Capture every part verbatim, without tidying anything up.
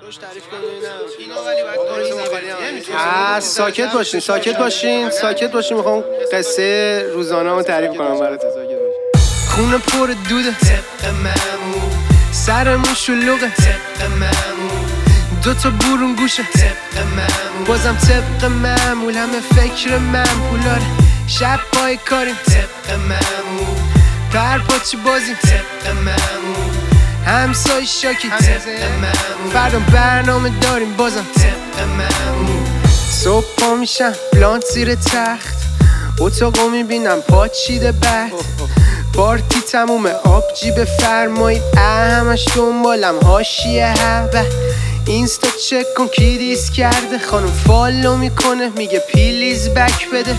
آه ساکت باشین ساکت باشین ساکت باشین میخوام قصه روزانه رو تعریف کنم براتون. خونه پر دوده طبق معمول، سرمون شلوغه طبق معمول، دو تا برون گوشه طبق معمول، بازم طبق معمول، همه فکر منپولاره، شب پای کاریم طبق معمول، پرپاچی بازیم طبق معمول، همسای شاکی طبق معمول، فردا برنامه داریم بازم طبق معمول. صبح پا میشم پلانت زیر تخت، اتاقو میبینم پاچیده بد، پارتی تمومه آبجی بفرمایید، همش دنبالم هاشیه هبه، اینستا چک کن کی دیس کرده، خانم فالو میکنه میگه پیلیز بک بده،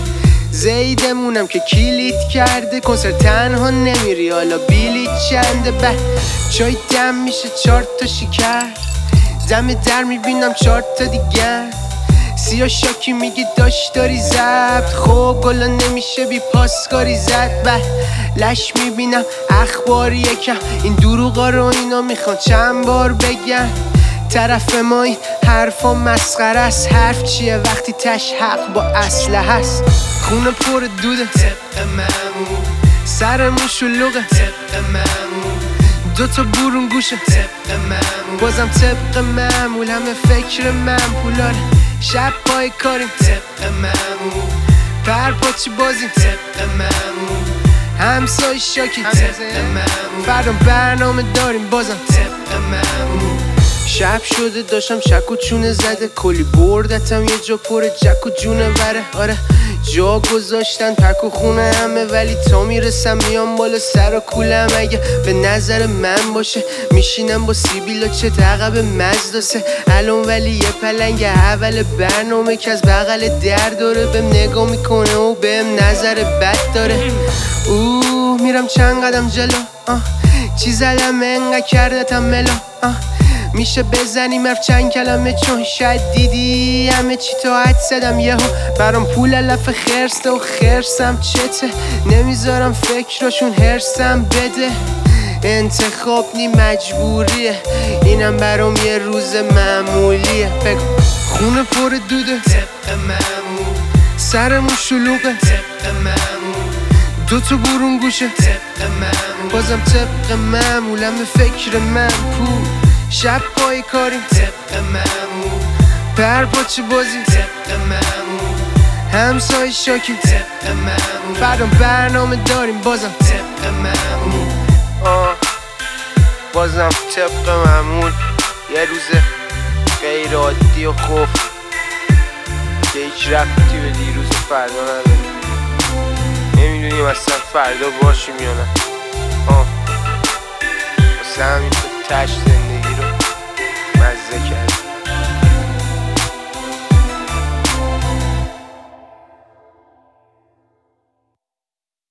زیدمونم که کلیت کرده، کنسرت تنها نمیری حالا بیلیت چنده، به چای دم میشه چار تا شکر، دم در میبینم چار تا دیگر، سیا شاکی میگی داشت داری زبط، خب گلا نمیشه بی پاسکاری زد، به لش میبینم اخبار یکم، این دروغا رو اینا میخوان چند بار بگن، طرف ما این حرفا مسخره است، حرف چیه وقتی تش حق با اسلحه هست، خونه پر دوده طبق معمول، سرمون شلوغه طبق معمول، دو تا برون گوشه طبق معمول، بازم طبق معمول، همه فکر منپولاره، شب پای کاریم طبق معمول، پرپاچی بازیم طبق معمول، همسای شاکی طبق معمول، فردا برنامه داریم بازم طبق معمول. شب شده داشتم شک و چونه زده، کلی بردتم یه جا پر جک و جونه وره، آره جا گذاشتن پک و خونه همه، ولی تا میرسم میام بالا سر و کولم، اگه به نظر من باشه میشینم با سیبیلا چه عقب مزداسه الان، ولی یه پلنگ اول برنامه که از بغل در داره، بهم نگاه میکنه و بهم نظر بد داره، اوه میرم چند قدم جلو، آه چی زدم انقدر کردتم ملا، آه میشه بزنیم حرف چند کلمه، چون شاید دیدی همه چی تا حد زدم، یهو برام پول علف خرسته و خرسم چته، نمیذارم فکراشون هرسم بده، انتخاب نی مجبوریه، اینم برام یه روز معمولیه، بگو خونه پر دوده طبق معمول، سرمون شلوغه طبق معمول، دو تا برون گوشه طبق معمول، بازم طبق معمول، همه فکر منپول، شب پای کاریم طبق معمول، پرپاچی بازیم طبق معمول، همسای شاکی طبق معمول، فردا برنامه داریم بازم طبق معمول، آه بازم طبق معمول، یه روز غیر عادی و خوف که هیچ ربطی به دیروز و فردا نداره، نمیدونیم اصلا فردا باشیم یا نه، آه واسه همین تو تش زندگی